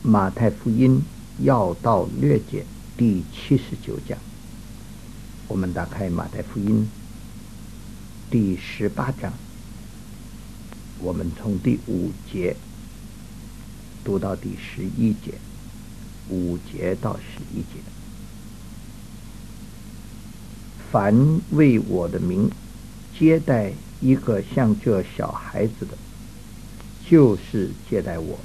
马太福音要道略解第79讲，我们打开马太福音第18章，我们从第5节读到第11节，5节到11节。凡为我的名接待一个像这小孩子的，就是接待我。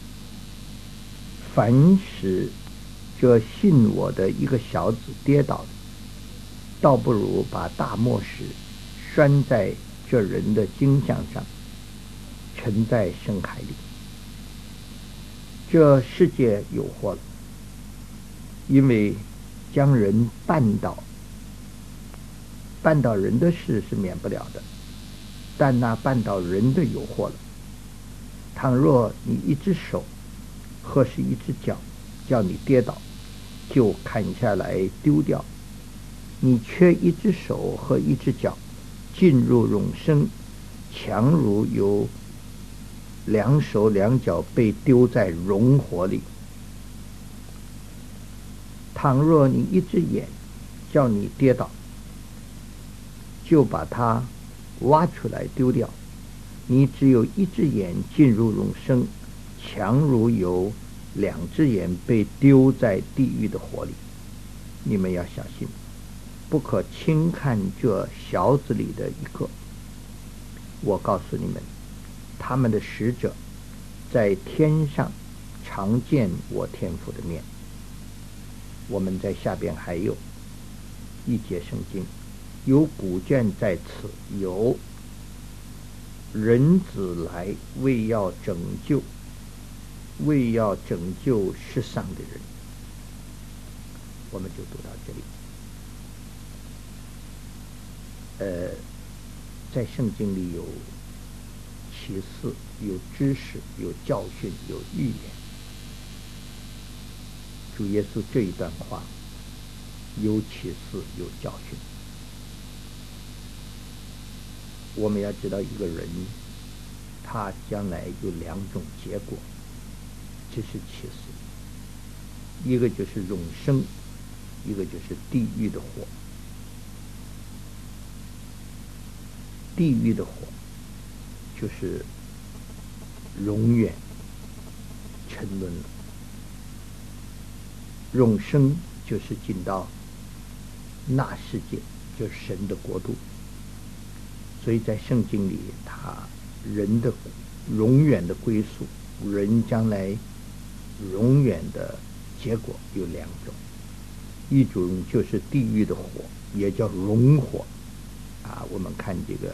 凡使这信我的一个小子跌倒的，倒不如把大磨石拴在这人的颈项上，沉在深海里。这世界有祸了，因为将人绊倒人的事是免不了的，但那绊倒人的有祸了。倘若你一只手或是一只脚叫你跌倒，就砍下来丢掉。你缺一只手和一只脚进入永生，强如有2手2脚被丢在熔火里。倘若你一只眼叫你跌倒，就把它挖出来丢掉。你只有一只眼进入永生，强如有2只眼被丢在地狱的火里。你们要小心，不可轻看这小子里的一个。我告诉你们，他们的使者在天上常见我天父的面。我们在下边还有一节圣经，有古卷在此，有人子来为要拯救世上的人。我们就读到这里。在圣经里有启示，有知识，有教训，有预言。主耶稣这一段话有启示，有教训。我们要知道，一个人他将来有2种结果，这是启示。一个就是永生，一个就是地狱的火。地狱的火就是永远沉沦了，永生就是进到那世界，就是神的国度。所以在圣经里，人的永远的归宿，人将来永远的结果有2种，一种就是地狱的火，也叫熔火。我们看这个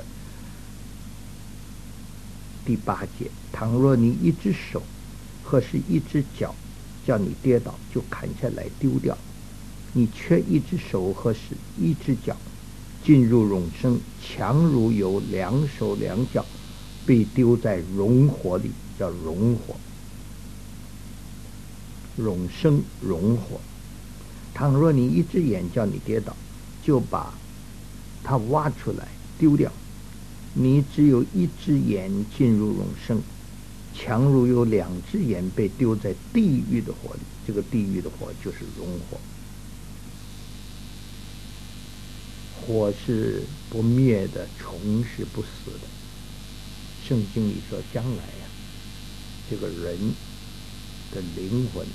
第8节，倘若你一只手或是一只脚叫你跌倒，就砍下来丢掉。你缺一只手或是一只脚进入永生，强如有2手2脚被丢在熔火里，叫熔火。永生熔火。倘若你一只眼叫你跌倒，就把它挖出来丢掉。你只有一只眼进入永生，强如有2只眼被丢在地狱的火里。这个地狱的火就是熔火。火是不灭的，虫是不死的。圣经里说，将来这个人的灵魂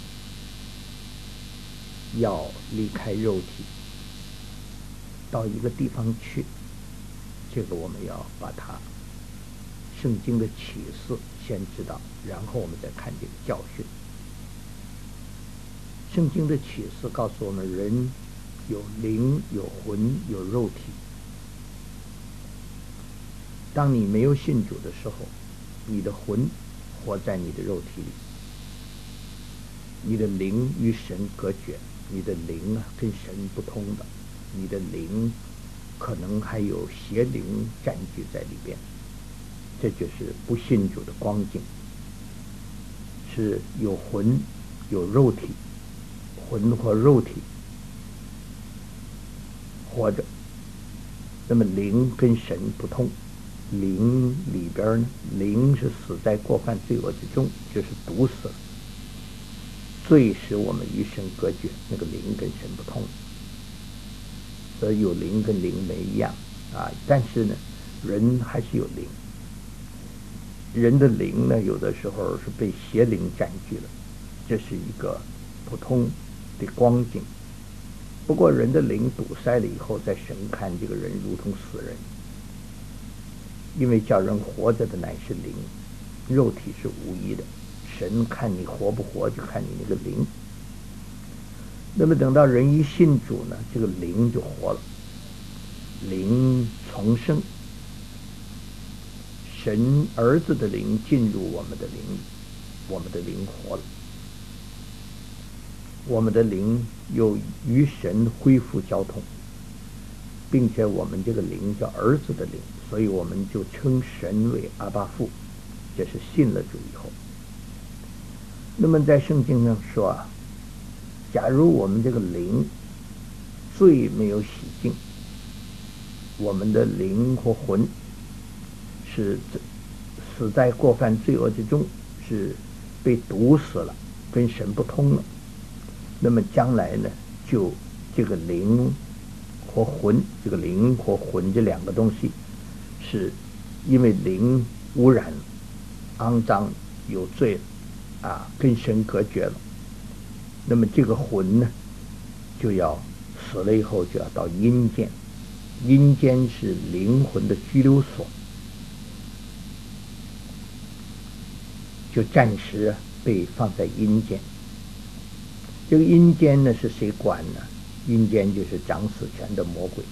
要离开肉体，到一个地方去。这个我们要把它圣经的启示先知道，然后我们再看这个教训。圣经的启示告诉我们，人有灵，有魂，有肉体。当你没有信主的时候，你的魂活在你的肉体里，你的灵与神隔绝，你的灵跟神不通的，你的灵可能还有邪灵占据在里边。这就是不信主的光景，是有魂有肉体，魂和肉体活着，那么灵跟神不通。灵里边呢，灵是死在过犯罪恶之中，就是毒死了。 罪使我们与神隔绝，那个灵跟神不通，所以有灵跟灵没一样啊。但是呢，人还是有灵，人的灵呢，有的时候是被邪灵占据了，这是一个不通的光景。不过人的灵堵塞了以后，在神看这个人如同死人，因为叫人活着的乃是灵，肉体是无益的。神看你活不活，就看你那个灵。那么等到人一信主呢，这个灵就活了，灵重生，神儿子的灵进入我们的灵里，我们的灵活了，我们的灵又与神恢复交通，并且我们这个灵叫儿子的灵，所以我们就称神为阿爸父，这是信了主以后。那么在圣经上说啊，假如我们这个灵罪没有洗净，我们的灵或魂是死在过犯罪恶之中，是被毒死了，跟神不通了。那么将来呢，就这个灵或魂，这个灵或魂这两个东西，是因为灵污染、肮脏、有罪啊，跟神隔绝了。那么这个魂呢，就要死了以后就要到阴间，阴间是灵魂的拘留所，就暂时被放在阴间。这个阴间呢是谁管呢？阴间就是掌死权的魔鬼，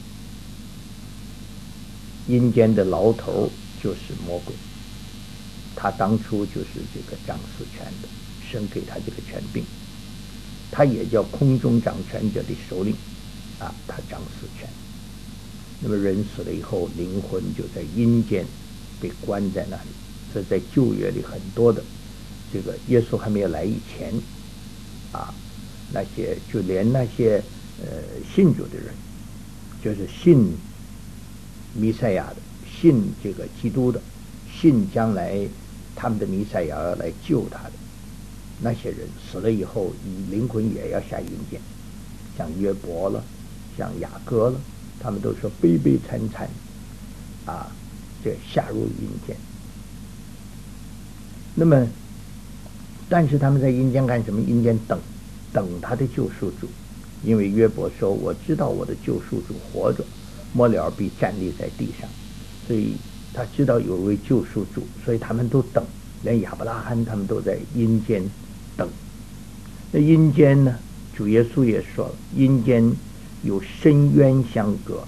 阴间的牢头就是魔鬼，他当初就是这个掌死权的，神给他这个权柄，他也叫空中掌权者的首领啊，他掌死权。那么人死了以后，灵魂就在阴间被关在那里。所以在旧约里很多的这个耶稣还没有来以前啊，那些就连那些信主的人，就是信弥赛亚的，信这个基督的，信将来他们的弥赛亚要来救他的那些人，死了以后灵魂也要下阴间，像约伯了，像雅各了，他们都说悲悲惨惨啊，这下入阴间。那么但是他们在阴间干什么？阴间等他的救赎主，因为约伯说我知道我的救赎主活着，末了必站立在地上，所以他知道有位救赎主，所以他们都等，连亚伯拉罕他们都在阴间等。那阴间呢，主耶稣也说了，阴间有深渊相隔，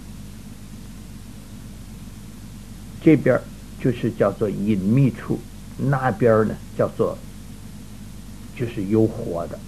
这边就是叫做隐秘处，那边呢叫做就是有火的。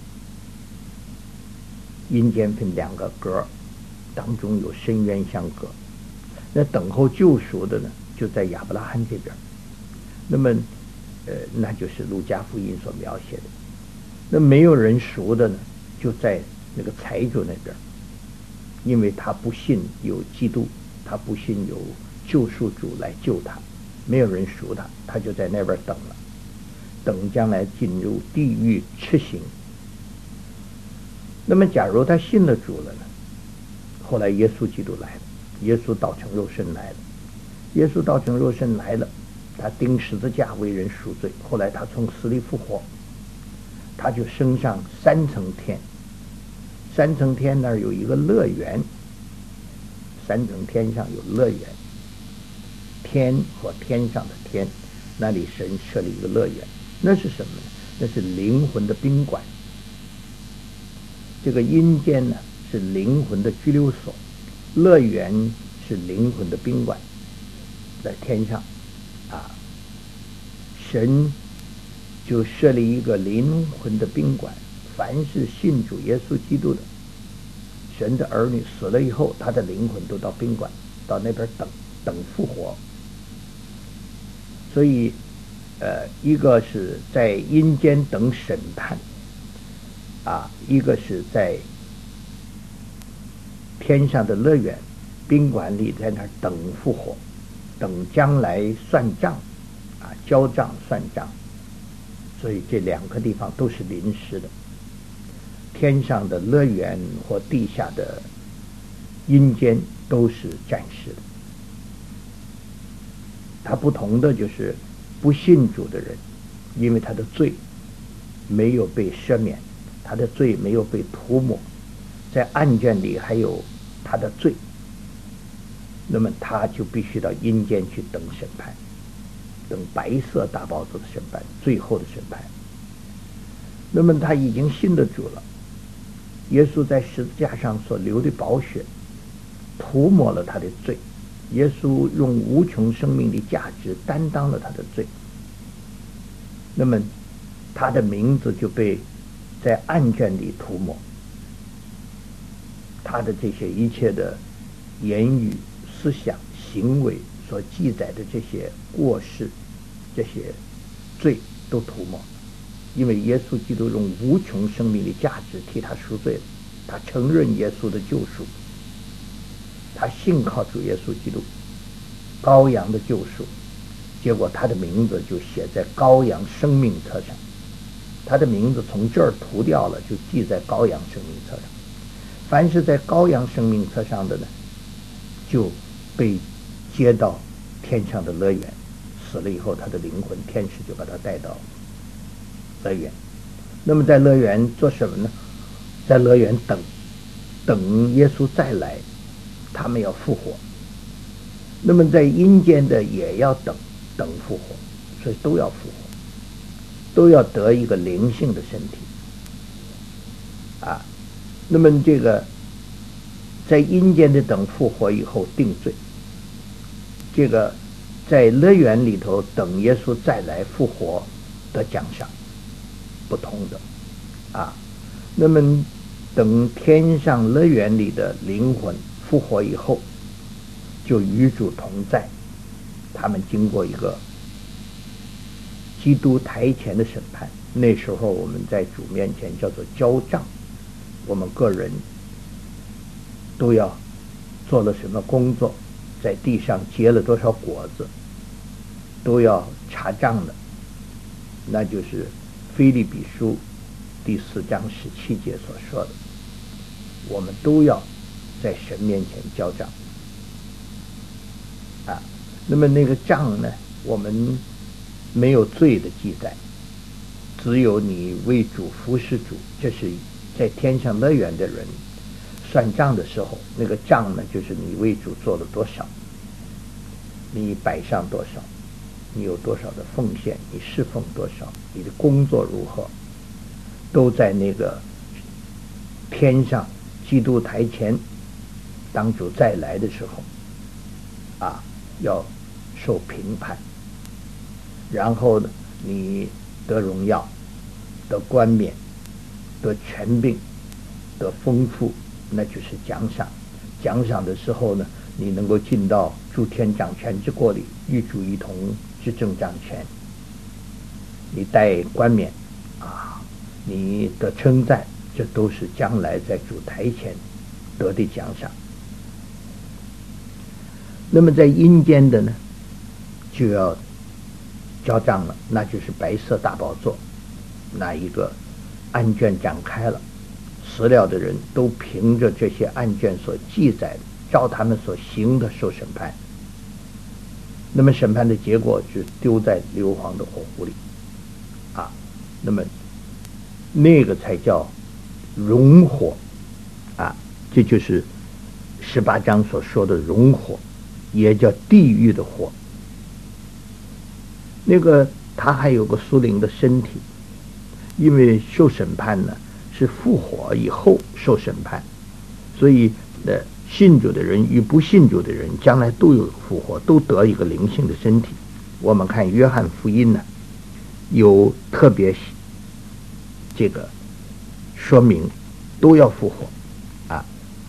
阴间分两个格，当中有深渊相隔。那等候救赎的呢，就在亚伯拉罕这边。那么那就是路加福音所描写的。那没有人赎的呢，就在那个财主那边，因为他不信有基督，他不信有救赎主来救他，没有人赎他，他就在那边等了，等将来进入地狱吃刑。那么假如他信了主了呢，后来耶稣基督来了，耶稣道成肉身来了，耶稣道成肉身来了，他钉十字架为人赎罪，后来他从死里复活，他就升上3层天，3层天那儿有一个乐园，3层天上有乐园，天和天上的天，那里神设立一个乐园，那是什么呢？那是灵魂的宾馆。这个阴间呢是灵魂的拘留所，乐园是灵魂的宾馆，在天上啊，神就设立一个灵魂的宾馆，凡是信主耶稣基督的神的儿女死了以后，他的灵魂都到宾馆，到那边等复活。所以一个是在阴间等审判啊，一个是在天上的乐园宾馆里，在那儿等复活，等将来算账啊，交账算账。所以这两个地方都是临时的。 天上的乐园或地下的阴间都是暂时的。它不同的就是不信主的人，因为他的罪没有被赦免，他的罪没有被涂抹，在案卷里还有他的罪，那么他就必须到阴间去等审判，等白色大宝座的审判，最后的审判。那么他已经信了主了，耶稣在十字架上所流的宝血涂抹了他的罪，耶稣用无穷生命的价值担当了他的罪，那么他的名字就被在案卷里涂抹，他的这些一切的言语、思想、行为所记载的这些过失、这些罪都涂抹，因为耶稣基督用无穷生命的价值替他赎罪了，他承认耶稣的救赎，他信靠主耶稣基督羔羊的救赎，结果他的名字就写在羔羊生命册上，他的名字从这儿涂掉了，就记在羔羊生命册上。凡是在羔羊生命册上的呢，就被接到天上的乐园，死了以后他的灵魂天使就把他带到乐园。那么在乐园做什么呢？在乐园等耶稣再来，他们要复活。那么在阴间的也要等复活，所以都要复活，都要得一个灵性的身体啊。那么这个在阴间的等复活以后定罪，这个在乐园里头等耶稣再来复活的奖赏不同的啊。那么等天上乐园里的灵魂复活以后，就与主同在，他们经过一个基督台前的审判，那时候我们在主面前叫做交账，我们个人都要做了什么工作，在地上结了多少果子，都要查账的。那就是腓立比书第4章17节所说的，我们都要在神面前交账啊。那么那个账呢，我们没有罪的记载，只有你为主服侍主，这是在天上乐园的人算账的时候，那个账呢，就是你为主做了多少，你摆上多少，你有多少的奉献，你侍奉多少，你的工作如何，都在那个天上基督台前，当主再来的时候啊，要受评判，然后呢，你得荣耀，得冠冕，得权柄，得丰富，那就是奖赏。奖赏的时候呢，你能够进到诸天掌权之国里，与主一同执政掌权，你带冠冕啊，你的称赞，这都是将来在主台前得的奖赏。那么在阴间的呢，就要交账了，那就是白色大宝座，那一个案卷展开了，死了的人都凭着这些案卷所记载的，照他们所行的受审判。那么审判的结果是丢在硫磺的火湖里啊，那么那个才叫熔火啊，这就是18章所说的熔火，也叫地狱的火。那个他还有个属灵的身体，因为受审判呢是复活以后受审判，所以信主的人与不信主的人将来都有复活，都得一个灵性的身体。我们看约翰福音呢，有特别这个说明都要复活啊。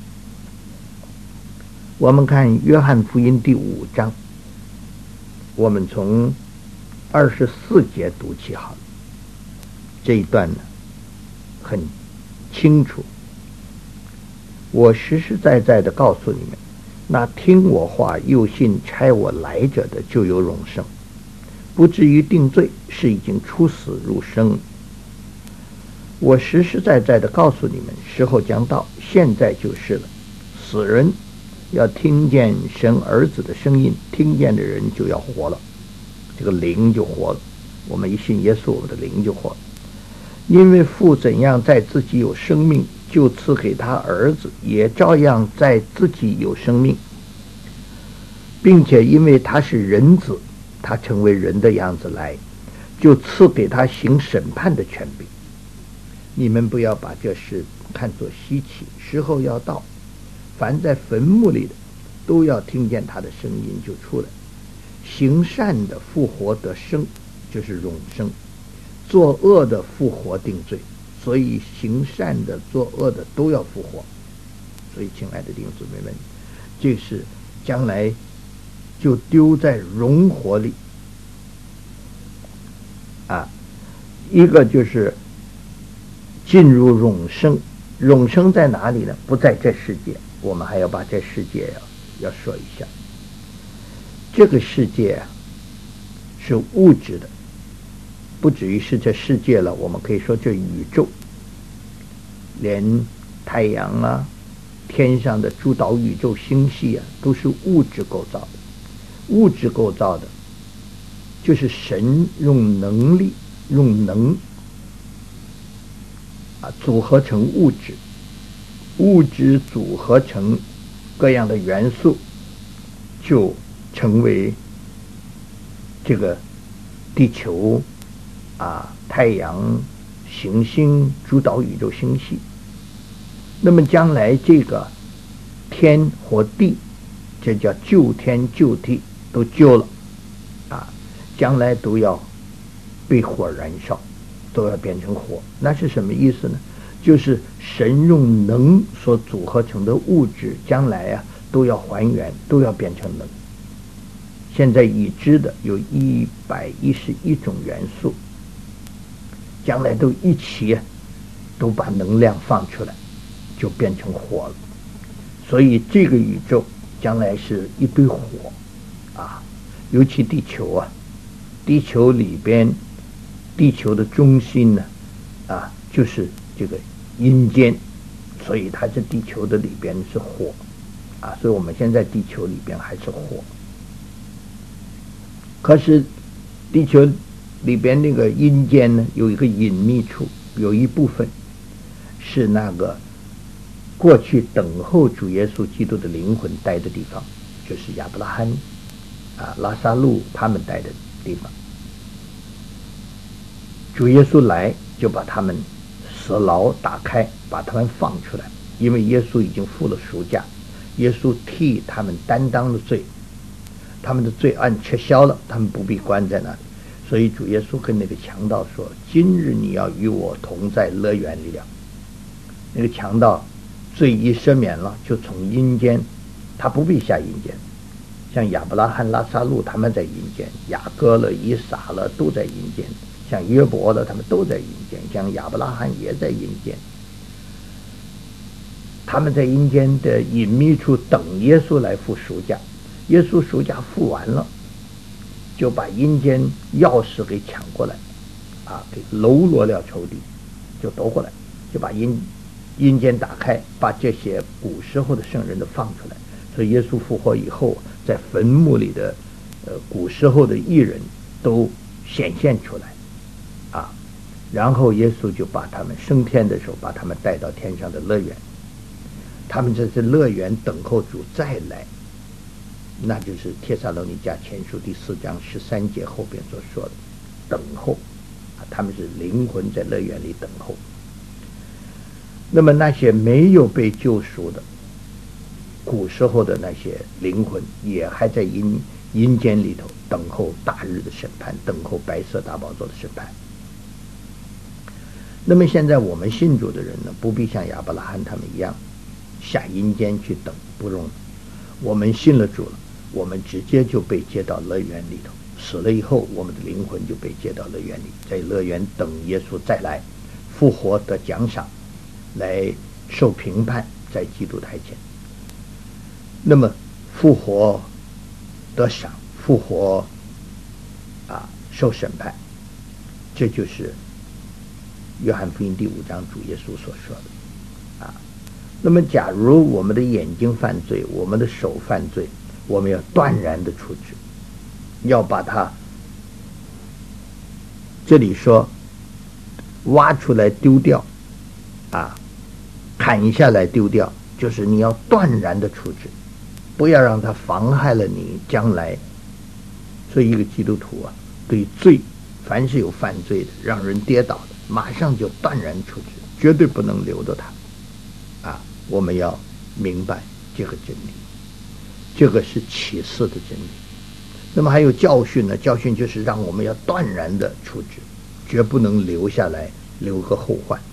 我们看约翰福音第5章，我们从24节读起好了。这一段呢很清楚，我实实在在的告诉你们，那听我话又信差我来者的就有永生，不至于定罪，是已经出死入生。 我实实在在的告诉你们，时候将到，现在就是了。死人要听见神儿子的声音，听见的人就要活了，这个灵就活了。我们一信耶稣，我们的灵就活了。因为父怎样在自己有生命，就赐给他儿子，也照样在自己有生命，并且因为他是人子，他成为人的样子来，就赐给他行审判的权柄。你们不要把这事看作稀奇，时候要到，凡在坟墓里的都要听见他的声音就出来。行善的复活得生，就是永生；作恶的复活定罪。所以行善的、作恶的都要复活。所以亲爱的弟兄姊妹们，这是将来就丢在荣火里啊。一个就是进入永生，永生在哪里呢？不在这世界，我们还要把这世界要说一下。这个世界是物质的，不至于是这世界了，我们可以说这宇宙，连太阳啊，天上的诸岛宇宙星系啊，都是物质构造的。物质构造的就是神用能力用能组合成物质，物质组合成各样的元素，就成为这个地球太阳、行星、诸岛宇宙星系。那么将来这个天和地，这叫旧天旧地，都旧了将来都要被火燃烧，都要变成火。那是什么意思呢？就是神用能所组合成的物质，将来都要还原，都要变成能。现在已知的有111种元素，将来都一起都把能量放出来，就变成火了。所以这个宇宙将来是一堆火尤其地球地球里边，地球的中心呢就是这个阴间，所以它这地球的里边是火所以我们现在地球里边还是火。可是地球里边那个阴间呢，有一个隐秘处，有一部分是那个过去等候主耶稣基督的灵魂待的地方，就是亚伯拉罕拉撒路他们待的地方。主耶稣来就把他们死牢打开，把他们放出来，因为耶稣已经付了赎价，耶稣替他们担当了罪，他们的罪案撤销了，他们不必关在那里。所以主耶稣跟那个强盗说，今日你要与我同在乐园里了。那个强盗罪一赦免了，就从阴间，他不必下阴间。像亚伯拉罕、拉撒路他们在阴间，雅各了、以撒了都在阴间，像约伯了他们都在阴间，像亚伯拉罕也在阴间。他们在阴间的隐秘处等耶稣来付赎价。耶稣赎价付完了，就把阴间钥匙给抢过来给喽罗了仇敌，就夺过来，就把阴间打开，把这些古时候的圣人都放出来。所以耶稣复活以后，在坟墓里的古时候的义人都显现出来然后耶稣就把他们升天的时候，把他们带到天上的乐园。他们在这乐园等候主再来，那就是帖撒罗尼迦前书第4章13节后边所说的等候他们是灵魂在乐园里等候。那么那些没有被救赎的古时候的那些灵魂，也还在阴间里头等候大日的审判，等候白色大宝座的审判。那么现在我们信主的人呢，不必像亚伯拉罕他们一样下阴间去等，不容易。我们信了主了，我们直接就被接到乐园里头，死了以后，我们的灵魂就被接到乐园里，在乐园等耶稣再来复活的奖赏，来受评判，在基督台前。那么复活得赏，复活受审判，这就是约翰福音第5章主耶稣所说的啊。那么假如我们的眼睛犯罪，我们的手犯罪，我们要断然的处置，要把它，这里说挖出来丢掉啊，砍下来丢掉，就是你要断然的处置，不要让它妨害了你将来。所以一个基督徒啊，对罪，凡是有犯罪的让人跌倒的，马上就断然处置，绝对不能留着他啊。我们要明白这个真理，这个是启示的真理。那么还有教训呢，教训就是让我们要断然的处置，绝不能留下来，留个后患。